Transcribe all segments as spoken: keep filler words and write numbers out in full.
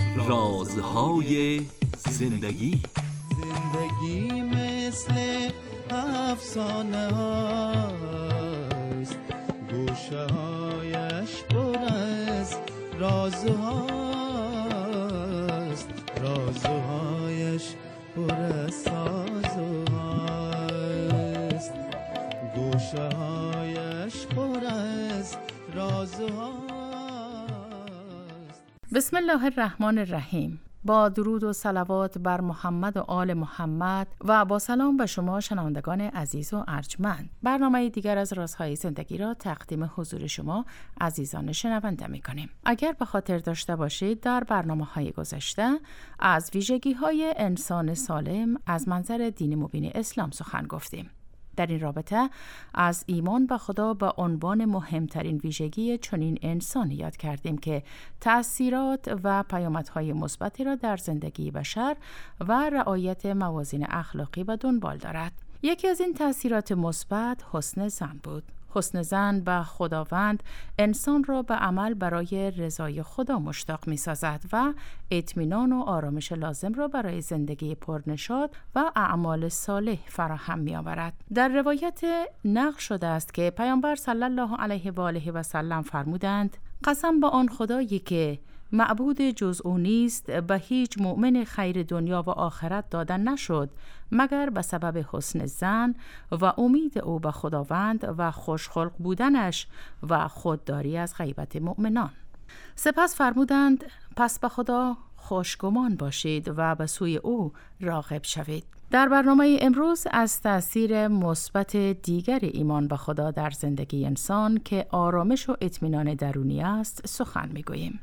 رازهای زندگی. زندگی مثل افسانه هاست، گوشه هایش پر از رازهاست، رازهایش پر از سازهاست، گوشه هایش پر از رازهاست. بسم الله الرحمن الرحیم. با درود و صلوات بر محمد و آل محمد و با سلام به شما شنوندگان عزیز و ارجمند. برنامه دیگر از رازهای زندگی را تقدیم حضور شما عزیزان شنونده می کنیم. اگر به خاطر داشته باشید در برنامه های گذشته از ویژگی های انسان سالم از منظر دین مبین اسلام سخن گفتیم. در این رابطه از ایمان به خدا به عنوان مهمترین ویژگی چنین انسانی یاد کردیم که تأثیرات و پیامدهای مثبتی را در زندگی بشر و رعایت موازین اخلاقی به دنبال دارد. یکی از این تأثیرات مثبت حسن ظن بود. حسن ظن به خداوند انسان را به عمل برای رضای خدا مشتاق می سازد و اطمینان و آرامش لازم را برای زندگی پرنشاط و اعمال صالح فراهم می آورد. در روایت نقل شده است که پیامبر صلی الله علیه و آله و سلم فرمودند: قسم به آن خدایی که معبود جز او نیست، به هیچ مؤمن خیر دنیا و آخرت دادن نشد مگر به سبب حسن ظن و امید او به خداوند و خوشخلق بودنش و خودداری از غیبت مؤمنان. سپس فرمودند: پس به خدا خوشگمان باشید و به سوی او راغب شوید. در برنامه امروز از تأثیر مثبت دیگر ایمان به خدا در زندگی انسان که آرامش و اطمینان درونی است سخن می‌گوییم.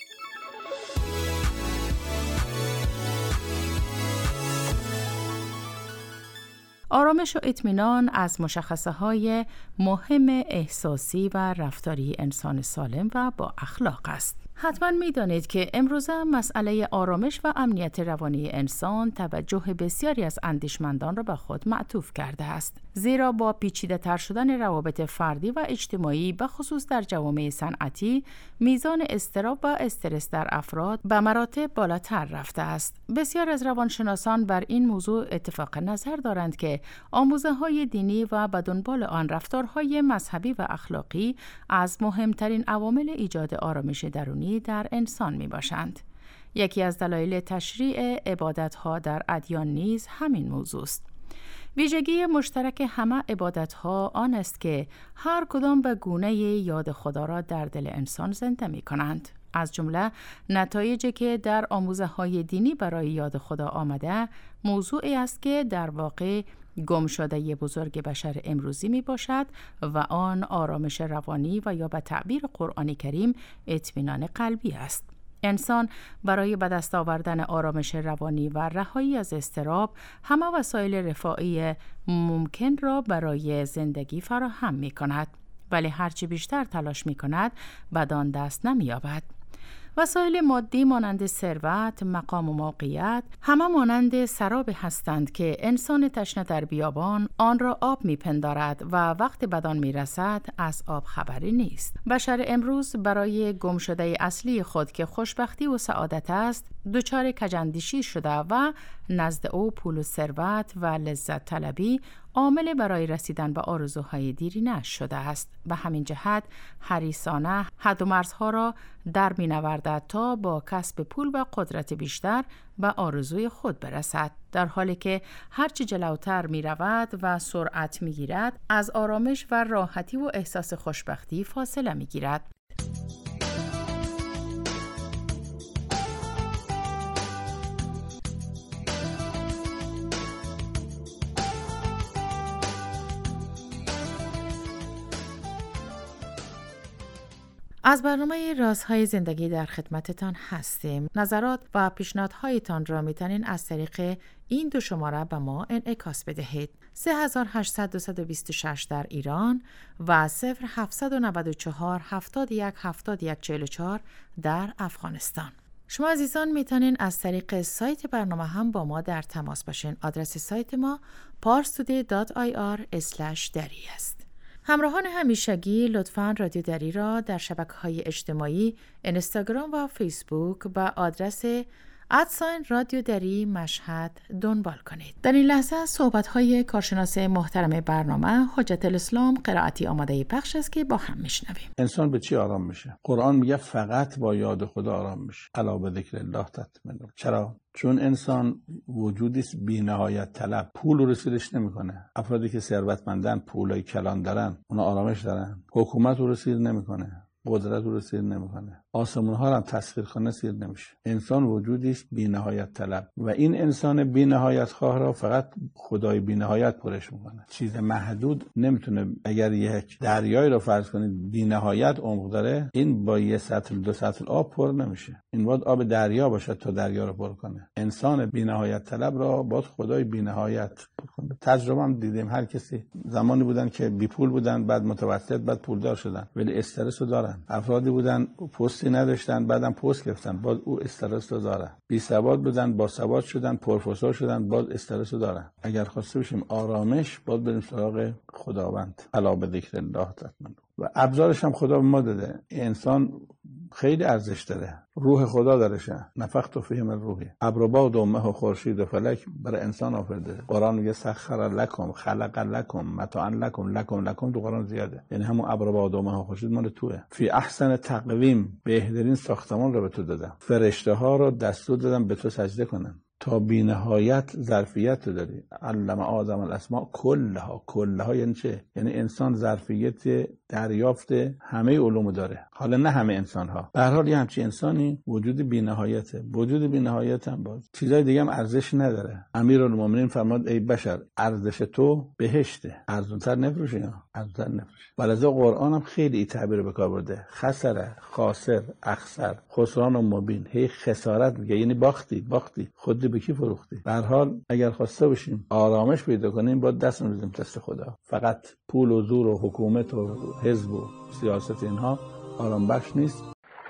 آرامش و اطمینان از مشخصه های مهم احساسی و رفتاری انسان سالم و با اخلاق است. حتما می دانید که امروزه مسئله آرامش و امنیت روانی انسان توجه بسیاری از اندیشمندان را به خود معطوف کرده است. زیرا با پیچیده تر شدن روابط فردی و اجتماعی به خصوص در جوامع صنعتی، میزان اضطراب و استرس در افراد به مراتب بالاتر رفته است. بسیار از روانشناسان بر این موضوع اتفاق نظر دارند که آموزه‌های دینی و به دنبال آن رفتارهای مذهبی و اخلاقی از مهمترین عوامل ایجاد آرامش درونی در انسان می باشند. یکی از دلایل تشریع عبادت‌ها در ادیان نیز همین موضوع است. ویژگی مشترک همه عبادت‌ها آن است که هر کدام به گونه یاد خدا را در دل انسان زنده می کنند. از جمله نتایجی که در آموزه‌های دینی برای یاد خدا آمده، موضوعی است که در واقع گم شده بزرگ بشر امروزی می باشد و آن آرامش روانی و یا به تعبیر قرآن کریم اطمینان قلبی است. انسان برای به دست آوردن آرامش روانی و رهایی از اضطراب همه وسایل رفاهی ممکن را برای زندگی فراهم می کند، ولی هرچی بیشتر تلاش می کند بدان دست نمی یابد. وسایل مادی مانند ثروت، مقام و موقعیت همه مانند سراب هستند که انسان تشنه در بیابان آن را آب میپندارد و وقتی بدان میرسد از آب خبری نیست. بشر امروز برای گم شده اصلی خود که خوشبختی و سعادت است دچار کج‌اندیشی شده و نزد او پول و ثروت و لذت طلبی عامل برای رسیدن به آرزوهای دیرینه شده است. به همین جهت حریصانه حد و مرزها را در می‌نوردد تا با کسب پول و قدرت بیشتر به آرزوی خود برسد، در حالی که هرچی جلوتر می رود و سرعت می گیرد از آرامش و راحتی و احساس خوشبختی فاصله می گیرد. از برنامه رازهای زندگی در خدمتتان هستیم. نظرات و پیشنهادهایتان را میتونین از طریق این دو شماره به ما انعکاس بدهید: سه هزار و هشتصد دویست و بیست و شش در ایران و صفر هفتصد و نود و چهار هفتاد و یک هفتاد و یک چهل و چهار در افغانستان. شما عزیزان میتونین از طریق سایت برنامه هم با ما در تماس باشین. آدرس سایت ما پارس تودی دات آی آر اسلش دری است. همراهان همیشگی لطفاً رادیو دری را در شبکه‌های اجتماعی اینستاگرام و فیسبوک با آدرس ادساین رادیو دری مشهد دنبال کنید. در این لحظه صحبت‌های کارشناس محترم برنامه حجت الاسلام قرائتی آماده پخش است که با هم میشنویم. انسان به چی آرام میشه؟ قرآن میگه فقط با یاد خدا آرام میشه. الا به ذکر الله تطمئن. چرا؟ چون انسان وجودی است بی‌نهایت طلب. پول رو رسیدش نمیکنه. افرادی که ثروتمندن، پولای کلان دارن، اونا آرامش دارن. حکومت رو رسید نمیکنه. قدرت رو سیر نمیکنه. آسمون ها رو هم تسخیر کنه سیر نمیشه. انسان وجودی است بی‌نهایت طلب و این انسان بی‌نهایت خواه را فقط خدای بی‌نهایت پرش میکنه. چیز محدود نمیتونه. اگر یک دریایی رو فرض کنید بی‌نهایت عمق داره، این با یه سطل دو سطل آب پر نمیشه. این باید آب دریا باشه تا دریا رو پر کنه. انسان بی‌نهایت طلب را باید خدای بی‌نهایت پر کنه. تجربه هم دیدیم. هر کسی زمانی بودن که بی پول بودن، بعد متوسط، بعد پولدار شدن، ولی استرس رو دارن. افرادی بودن پستی نداشتن، بعدم پست گرفتن، باز او استرس رو دارن. بی ثبات بودن، با ثبات شدن، پرفسور شدن، باز استرس رو دارن. اگر خواسته باشیم آرامش، باید بریم سراغ خداوند. الا به ذکر الله تطمئن. و ابزارش هم خدا به ما داده. انسان خیلی ارزش داره. روح خدا درشه. نفخت فیه من روحی. ابر و باد و مه و خورشید و فلک برای انسان آفریده. قرآن میگه سخر لکم، خلق لکم، متاعا لکم، لکم لکم تو قرآن زیاده. یعنی همون ابر و باد و مه و خورشید مال توئه. فی احسن تقویم، بهترین ساختمان رو به تو دادم. فرشته ها رو دستور دادم به تو سجده کنن. تا بی نهایت ظرفیت رو داری. علم آدم الاسماء کلها. کلها یعنی چه؟ یعنی انسان ظرفیت دریافت همه علوم داره. حالا نه همه انسان ها. به هر حال یه همچین انسانی وجود بی نهایته. وجود بی نهایت هم باز چیزای دیگه هم ارزش نداره. امیرالمومنین فرمود ای بشر، ارزش تو بهشته. ارزونتر نفروشه یا ارزونتر نفروشه. ولذا قرآن هم خیلی این تعبیر به کار برده. خسر، خاسر، اخسر، خسران و مبین. هی خسارت میگه، یعنی باختی، باختی. خود به کی فروختی؟ به هر حال اگر خواسته باشیم آرامش پیدا کنیم، باید دست بزنیم دست خدا. فقط پول و زور و حکومت و حزب و سیاست اینها آرام بخش نیست.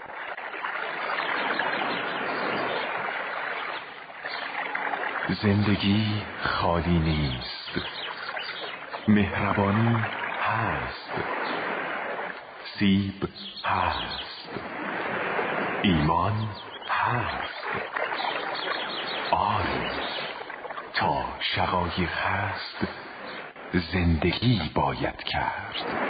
زندگی خالی نیست، مهربانی هست، سیب هست، ایمان هست. آری تا شقایق هست، زندگی باید کرد.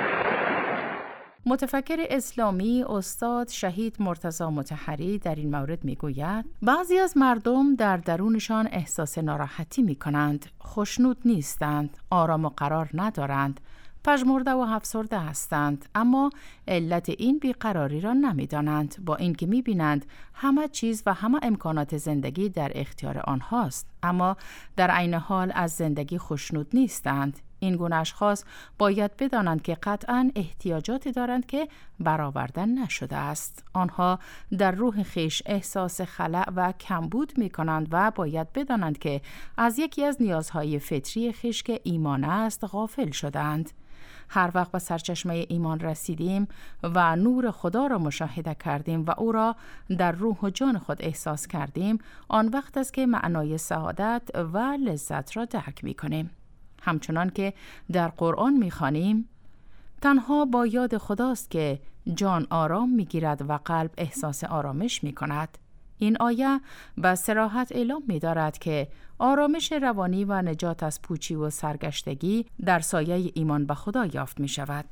متفکر اسلامی استاد شهید مرتضی مطهری در این مورد میگوید بعضی از مردم در درونشان احساس ناراحتی میکنند، خوشنود نیستند، آرام و قرار ندارند، پژمرده و افسرده هستند، اما علت این بیقراری را نمیدانند، با اینکه میبینند همه چیز و همه امکانات زندگی در اختیار آنهاست، اما در عین حال از زندگی خوشنود نیستند. این گونه اشخاص باید بدانند که قطعاً احتیاجاتی دارند که برآورده نشده است. آنها در روح خیش احساس خلأ و کمبود می کنند و باید بدانند که از یکی از نیازهای فطری خیش که ایمان است غافل شدند. هر وقت به سرچشمه ایمان رسیدیم و نور خدا را مشاهده کردیم و او را در روح و جان خود احساس کردیم، آن وقت است که معنای سعادت و لذت را درک می کنیم. همچنان که در قرآن می‌خوانیم تنها با یاد خداست که جان آرام می‌گیرد و قلب احساس آرامش می‌کند. این آیه به صراحت اعلام می‌دارد که آرامش روانی و نجات از پوچی و سرگشتگی در سایه ایمان به خدا یافت می‌شود.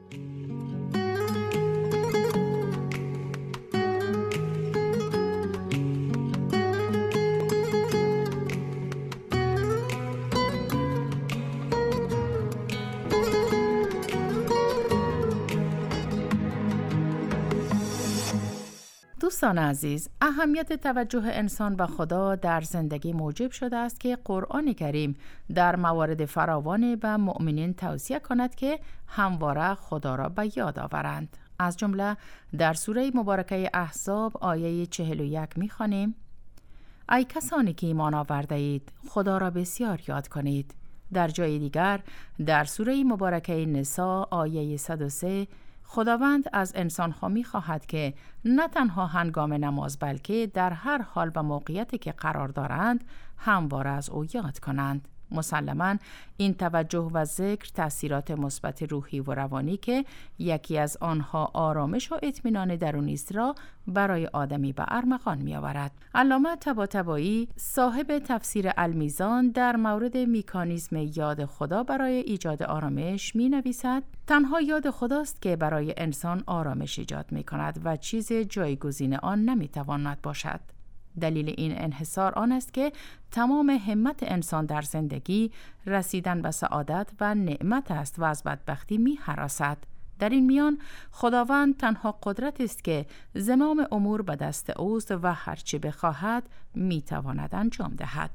دوستان عزیز، اهمیت توجه انسان به خدا در زندگی موجب شده است که قرآن کریم در موارد فراوان به مؤمنین توصیه کند که همواره خدا را به یاد آورند. از جمله در سوره مبارکه احزاب آیه چهل و یک می‌خوانیم: ای کسانی که ایمان آورده اید، خدا را بسیار یاد کنید. در جای دیگر در سوره مبارکه نساء آیه صد و سه خداوند از انسان‌ها می‌خواهد که نه تنها هنگام نماز بلکه در هر حال و موقعیتی که قرار دارند همواره از او یاد کنند. مسلماً این توجه و ذکر تأثیرات مثبت روحی و روانی که یکی از آنها آرامش و اطمینان درونی است را برای آدمی به ارمغان می‌آورد. علامه طباطبایی صاحب تفسیر المیزان در مورد مکانیزم یاد خدا برای ایجاد آرامش می‌نویسد: تنها یاد خداست که برای انسان آرامش ایجاد می‌کند و چیز جایگزین آن نمی‌تواند باشد. دلیل این انحصار آن است که تمام همت انسان در زندگی رسیدن به سعادت و نعمت است و از بدبختی می هراسد. در این میان خداوند تنها قدرت است که زمام امور به دست اوست و هرچی بخواهد می تواند انجام دهد.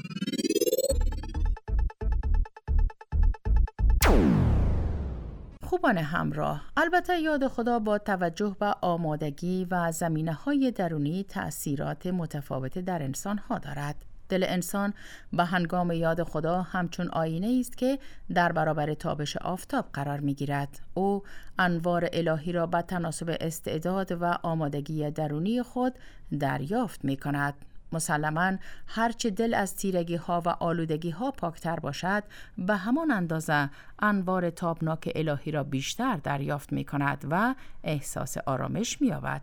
خوبان همراه، البته یاد خدا با توجه به آمادگی و زمینه‌های درونی تأثیرات متفاوت در انسان‌ها دارد. دل انسان به هنگام یاد خدا همچون آینه است که در برابر تابش آفتاب قرار می‌گیرد. او انوار الهی را به تناسب استعداد و آمادگی درونی خود دریافت می‌کند. مسلماً هرچه دل از تیرگی ها و آلودگی ها پاکتر باشد، به همان اندازه انوار تابناک الهی را بیشتر دریافت می کند و احساس آرامش می یابد.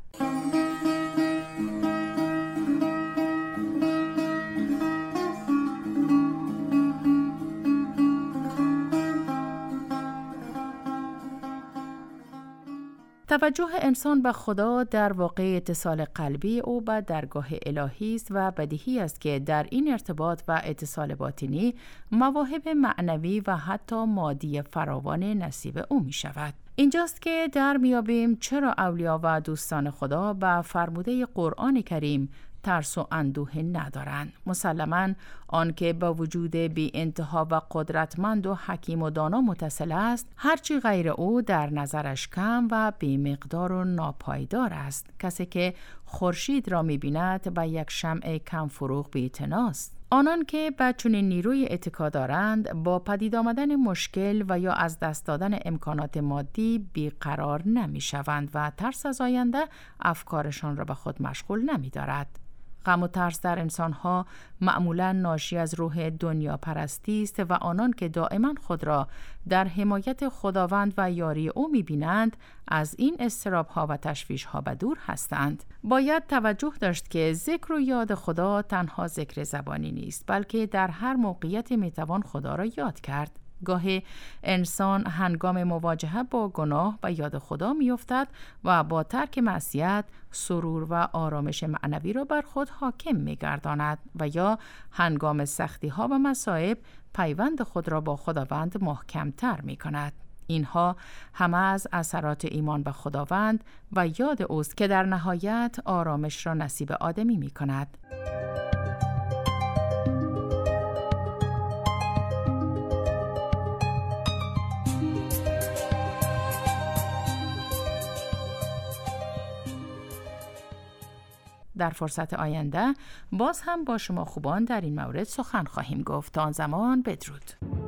توجه انسان به خدا در واقع اتصال قلبی او به درگاه الهی است و بدیهی است که در این ارتباط و اتصال باطنی مواهب معنوی و حتی مادی فراوان نصیب او می شود. اینجاست که در میابیم چرا اولیا و دوستان خدا به فرموده قرآن کریم ترس و اندوه ندارند. مسلماً آنکه با وجود بی انتها و قدرتمند و حکیم و دانا متصل است، هرچی غیر او در نظرش کم و بی مقدار و ناپایدار است. کسی که خورشید را می‌بیند با یک شمع کم فروغ بی‌اعتناست. آنان که به چنین نیروی اتکا دارند با پدید آمدن مشکل و یا از دست دادن امکانات مادی بیقرار نمی‌شوند و ترس از آینده افکارشان را به خود مشغول نمی‌دارد. غم و ترس در انسان‌ها معمولاً ناشی از روح دنیا پرستی است و آنان که دائما خود را در حمایت خداوند و یاری او می‌بینند از این اضطراب‌ها و تشویش‌ها به دور هستند. باید توجه داشت که ذکر و یاد خدا تنها ذکر زبانی نیست، بلکه در هر موقعیت می‌توان خدا را یاد کرد. گاهی انسان هنگام مواجهه با گناه و یاد خدا می‌افتد و با ترک معصیت سرور و آرامش معنوی را بر خود حاکم می‌گرداند و یا هنگام سختی‌ها و مصائب پیوند خود را با خداوند محکم‌تر می‌کند. اینها همه از اثرات ایمان به خداوند و یاد اوست که در نهایت آرامش را نصیب آدمی می‌کند. در فرصت آینده باز هم با شما خوبان در این مورد سخن خواهیم گفت. تا آن زمان بدرود.